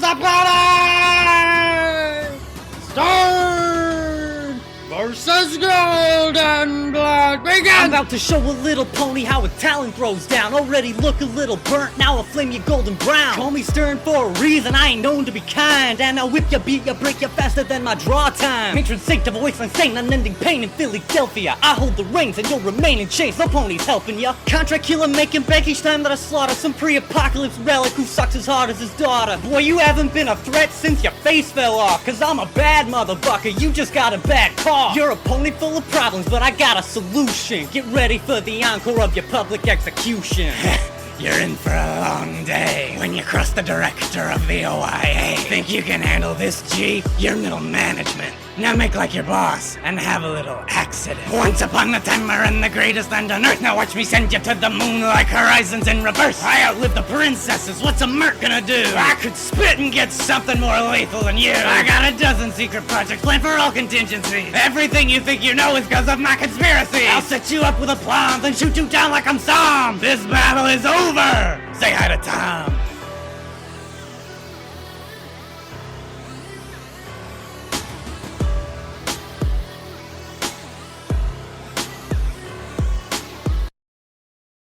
the planet! Stone versus Gold and Black. Begin! I'm about to show a little pony how a talent throws down. Already look a little burnt, now I'll flame you golden brown. Call me stern for a reason, I ain't known to be kind. And I'll whip you, beat you, break you faster than my draw time. Patron saint of a wasteland stain, unending pain in Philadelphia. I hold the reins and you'll remain in chains, no pony's helping ya. Contract killer making bank each time that I slaughter some pre-apocalypse relic who sucks as hard as his daughter. Boy, you haven't been a threat since your face fell off. Cause I'm a bad motherfucker, you just got a bad call. You're a pony full of problems, but I got a solution. Get ready for the encore of your public execution. You're in for a long day when you cross the director of the OIA. Think you can handle this, G? You're middle management. Now make like your boss and have a little accident. Once upon a time, we're in the greatest land on earth. Now watch me send you to the moon like Horizons in reverse. I outlived the princesses. What's a merc gonna do? I could spit and get something more lethal than you. I got a dozen secret projects planned for all contingencies. Everything you think you know is because of my conspiracy. I'll set you up with a bomb, then shoot you down like I'm Sam. This battle is over. Say hi to Tom.